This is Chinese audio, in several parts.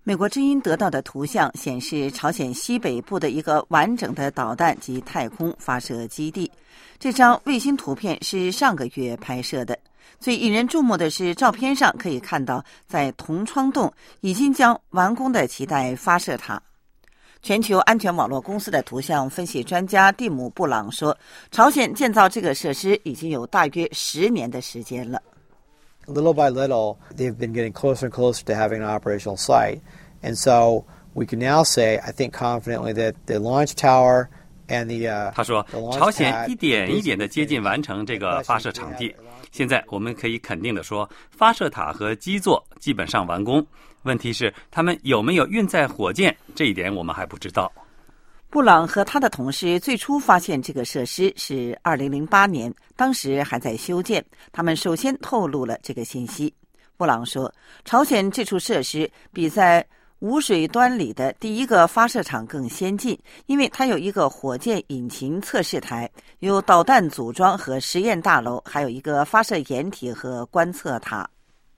美国之音得到的图像显示，朝鲜西北部的一个完整的导弹及太空发射基地。这张卫星图片是上个月拍摄的。最引人注目的是，照片上可以看到，在同窗洞已经将完工的期待发射塔。全球安全网络公司的图像分析专家蒂姆·布朗说，朝鲜建造这个设施已经有大约10年的时间了。 Little by little, they've been getting closer and closer to having an operational site. And so we can now say, I think confidently, that the launch tower and the 他说，朝鲜一点一点地接近完成这个发射场地。现在我们可以肯定地说，发射塔和基座基本上完工。问题是，他们有没有运载火箭，这一点我们还不知道。 布朗和他的同事最初发现这个设施是2008年，当时还在修建。他们首先透露了这个信息。布朗说，朝鲜这处设施比在无水端里的第一个发射场更先进，因为它有一个火箭引擎测试台，有导弹组装和实验大楼，还有一个发射掩体和观测塔。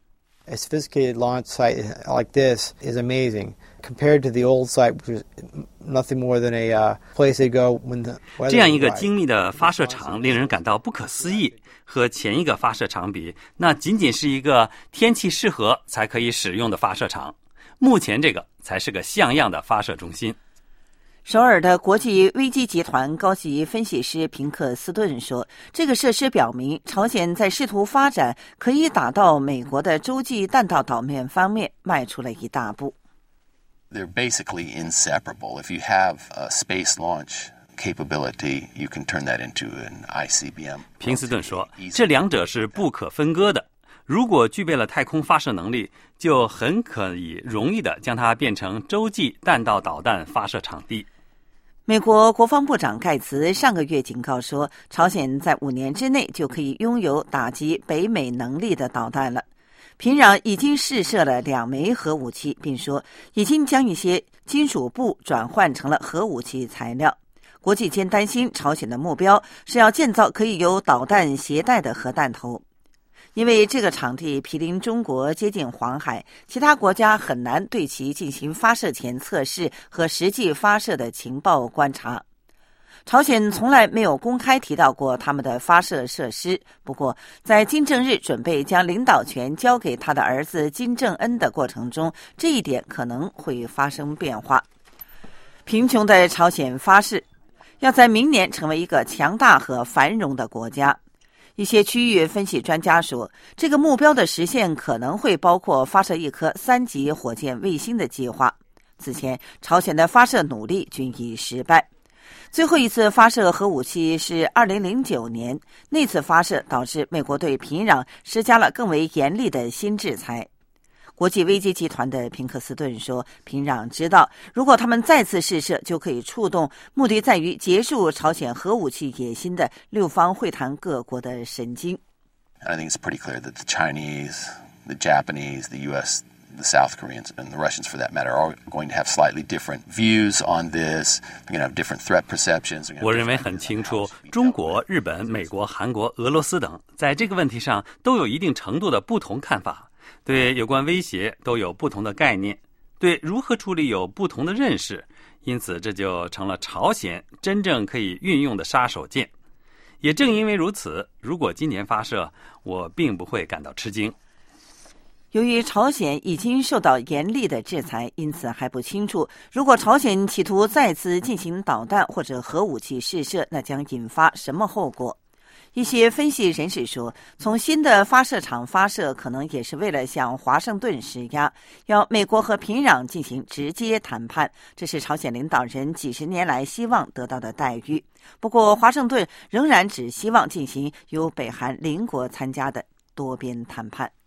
A sophisticated launch site like this is amazing compared to the old site, which was nothing more than a place they go when the weather. 这样一个精密的发射场令人感到不可思议。和前一个发射场比，那仅仅是一个天气适合才可以使用的发射场。目前这个才是个像样的发射中心。 首尔的国际危机集团高级分析师平克斯顿说，这个设施表明朝鲜在试图发展可以打到美国的洲际弹道导弹方面迈出了一大步。 They're basically inseparable. If you have a space launch capability, you can turn that into an ICBM. 平斯顿说，这两者是不可分割的。如果具备了太空发射能力，就很可以容易地将它变成洲际弹道导弹发射场地。 美国国防部长盖茨上个月警告说，朝鲜在5年之内就可以拥有打击北美能力的导弹了。平壤已经试射了2枚核武器，并说已经将一些金属布转换成了核武器材料。国际间担心朝鲜的目标是要建造可以有导弹携带的核弹头。因为这个场地毗邻中国，接近黄海，其他国家很难对其进行发射前测试和实际发射的情报观察。朝鲜从来没有公开提到过他们的发射设施，不过在金正日准备将领导权交给他的儿子金正恩的过程中，这一点可能会发生变化。贫穷的朝鲜发誓要在明年成为一个强大和繁荣的国家。一些区域分析专家说，这个目标的实现可能会包括发射一颗3级火箭卫星的计划。此前，朝鲜的发射努力均已失败。最后一次发射核武器是2009年，那次发射导致美国对平壤施加了更为严厉的新制裁。国际危机集团的平克斯顿说，平壤知道，如果他们再次试射，就可以触动目的在于结束朝鲜核武器野心的6方会谈各国的神经。 I think it's pretty clear that the Chinese, the Japanese, the US, the South Koreans, and the Russians for that matter, are going to have slightly different views on this. They're going to have different threat perceptions. 我认为很清楚，中国、日本、美国、韩国、俄罗斯等在这个问题上都有一定程度的不同看法。对有关威胁都有不同的概念，对如何处理有不同的认识，因此这就成了朝鲜真正可以运用的杀手锏。也正因为如此，如果今年发射，我并不会感到吃惊。 由于朝鲜已经受到严厉的制裁，因此还不清楚，如果朝鲜企图再次进行导弹或者核武器试射，那将引发什么后果。一些分析人士说，从新的发射场发射可能也是为了向华盛顿施压，要美国和平壤进行直接谈判，这是朝鲜领导人几十年来希望得到的待遇。不过华盛顿仍然只希望进行由北韩邻国参加的多边谈判。